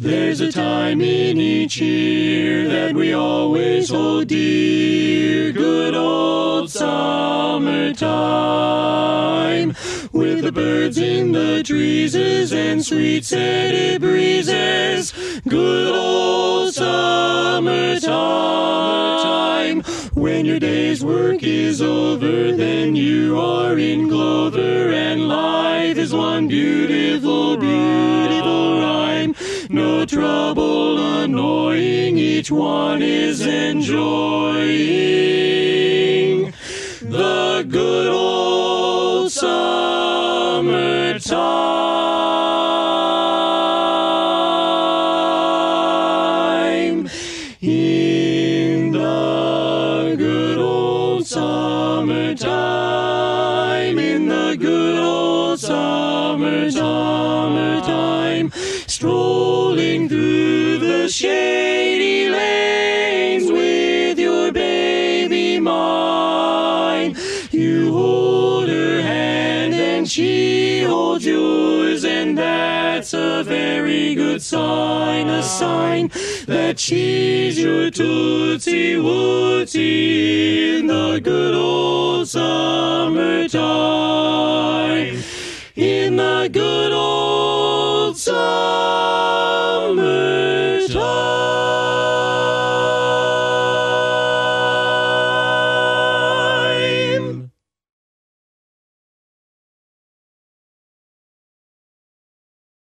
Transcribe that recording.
There's a time in each year that we always hold dear, good old summertime, with the birds in the trees and sweet-scented breezes, good old summertime. When your day's work is over, then you are in clover, and life is one beautiful, beautiful rhyme. No trouble annoying, each one is enjoying the good old summertime. In the good old summertime, in the good old summertime, strolling through the shady lanes with your baby mine. You hold her hand and she holds yours, and that's a very good sign, a sign that she's your Tootsie Wootsie in the good old summertime. In the good old summertime.